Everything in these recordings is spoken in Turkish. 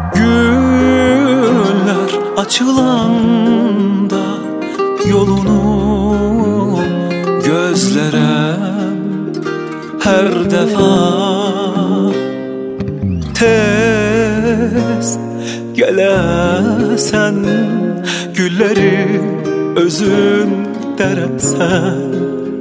Güller açılanda yolunu gözlerem her defa tez gelesen, gülleri özün deremsen.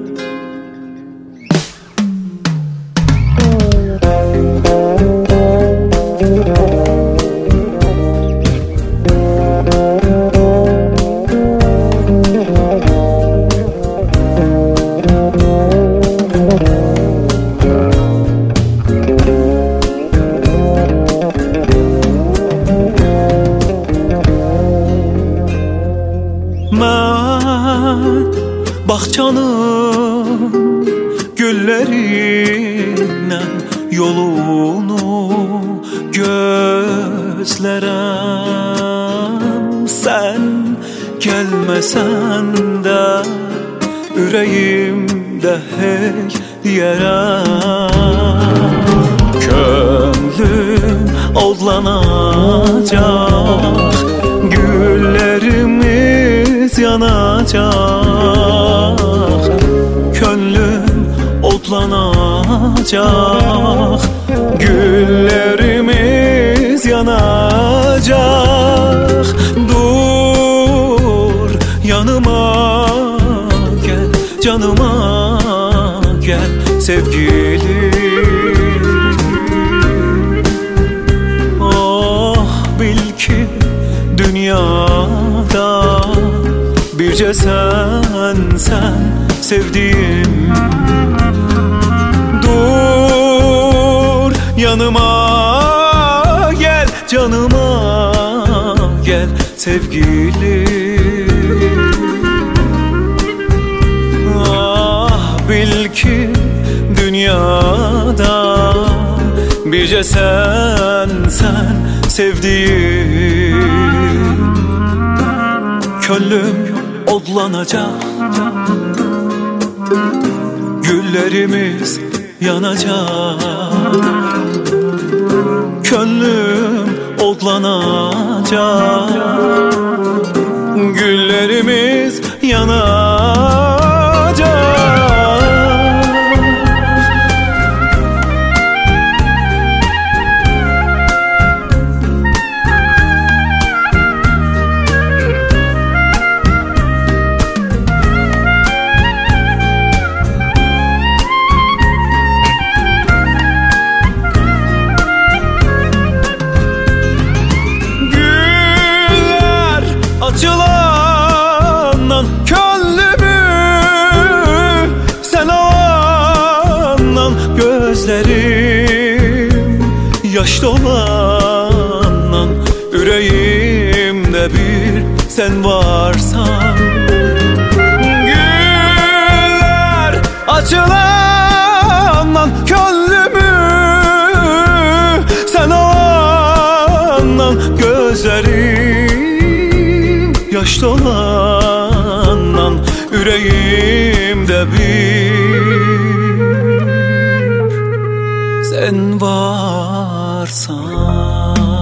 Mən bağçanın güllerindən yolunu gözlərəm. Sən gəlməsən də ürəyimdə hey deyərəm, könlüm odlanacaq, güllerimiz yanacaq, könlüm odlanacaq, güllerimiz yanacaq. Dur yanıma gel, canıma gel sevgilim. Oh bil ki dünyada birce sen sevdiğim. Dur yanıma gel, canıma gel sevgilim. Ah bil ki dünyada birce sen sevdiğim. Könlüm odlanacak, güllerimiz yanacak, könlüm odlanacak, güllerimiz yanacak. Açılanan könlümü sen alan, gözlerim yaş dolanan, yüreğimde bir sen varsan. Güller açılanan könlümü sen alan, gözlerim yaş dolanan, yüreğimde bir sen varsan.